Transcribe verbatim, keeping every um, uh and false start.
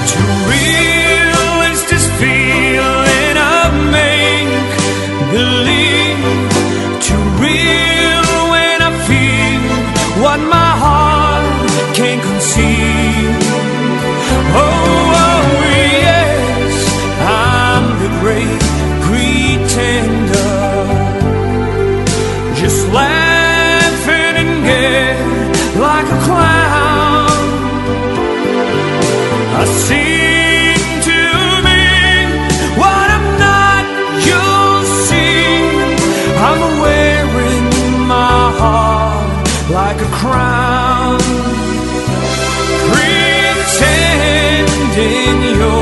Too real is this feeling of make believe. Too real when I feel what my heart can't conceive. Oh, oh yes, I'm the great pretender, just laughing and gay like a clown. I seem to be what I'm not, you'll see. I'm wearing my heart like a crown, pretending you're